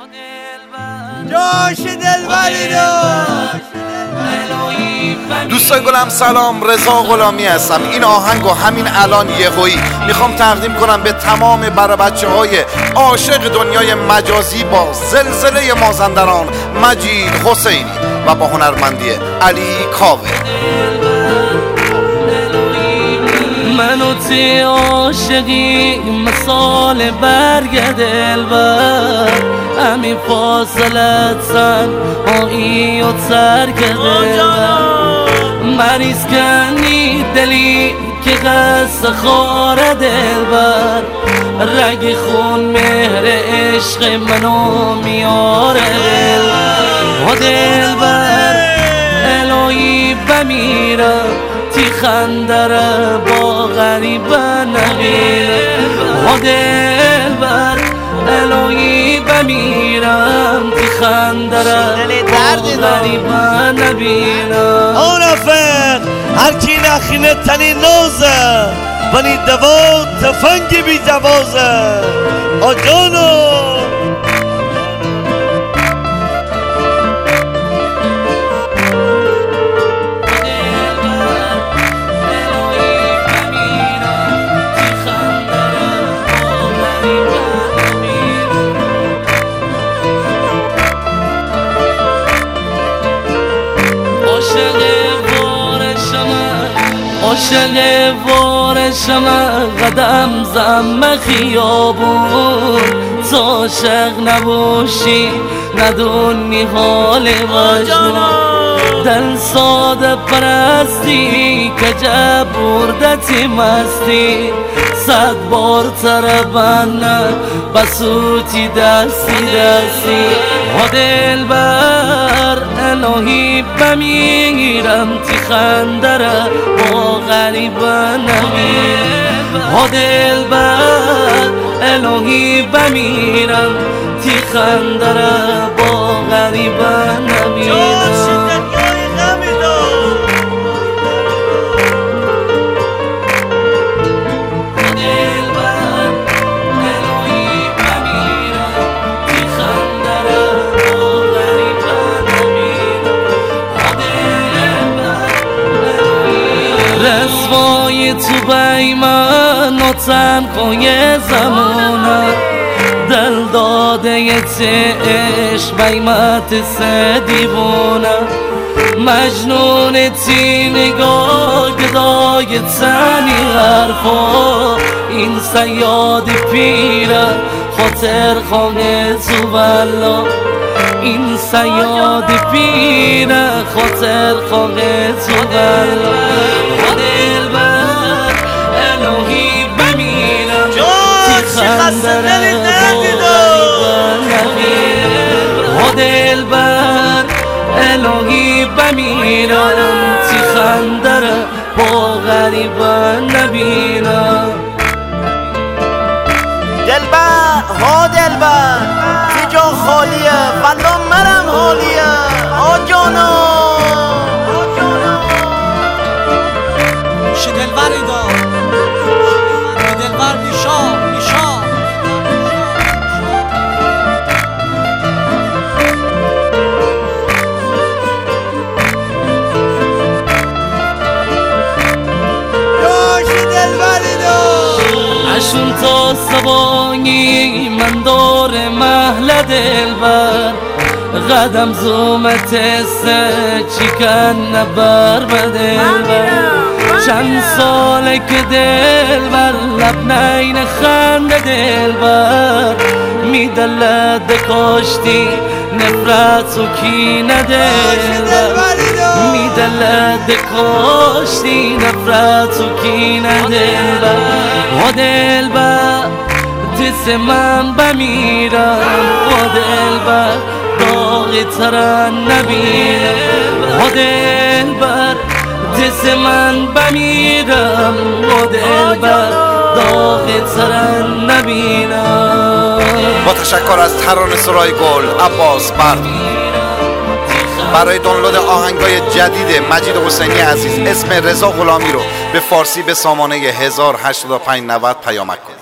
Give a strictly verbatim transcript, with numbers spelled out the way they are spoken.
جوش دلبری داشت. دوستای گلم سلام، رضا غلامی هستم. این آهنگ و همین الان یهویی میخوام تقدیم کنم به تمام برای بچه های عاشق دنیای مجازی با زلزله مازندران مجید حسینی و با هنرمندی علی کاوه. من و تی عاشقی مثال برگ دلبر، همین فاصلت سن آیی و ترک دلبر. مریض کنی دلی که قصد خاره دلبر، رگ خون مهر عشق منو میاره دلبر. و دلبر الهی بمیرم تی خندره با غریبه نبیره. و دلبر الهی بمیرم تی خندره با غریبه نبیره. اون افر هرکی نخینه تنی نوزه بنی دوا تفنگ بی دوازه آجانو. عاشق وارشم قدم زم خیابون، تو عاشق نباشی ندونی حال مجنون. دل ساده پرستی که جب بردتی مستی، صد بار تربنه بسوتی دستی دستی. و دلبر الهی بمیرم تی خندره با غریبه نمیره. و دلبر الهی بمیرم تی خندره با غریبه نمیره. رسوای تو بی من و تنهای زمانه، دل داده ی عشق بیمت سه دیوانه. مجنون تی نگاه گدای تنی حرفا، این سیاد پیره خاطر خانه تو بلا. این سیاد پیره خاطر خانه تو بلا. و دلبر الهی بمیرم تی خندره با نبیره. و دلبر الهی بمیرم تی خندره با غریبه نبیره. دلبر ها دلبر تی جا خالیه والا منم حالیه آجانا. شه دلبری دا دلبر نیشا نیشا. جوش دلبری داشت. اشون تا سبانی من دور محل دلبر، قدم زومت سه چیکن نبر به دلبر. چند ساله که دلبر لب نین خنده دلبر، میدلد کاشتی نفرت و کینه دلبر. میدلد کاشتی نفرت و کینه دلبر. و دلبر دست من بمیرم و دلبر داغی ترن نبیره. و دلبر دست من بمیرم و دلبر داغی ترن نبیرم. با تشکر از ترانه سرای گل عباس برد. برای دانلود آهنگای جدید مجید حسینی عزیز اسم رضا غلامی رو به فارسی به سامانه هزار و هشتاد و پنج نود پیامک کن.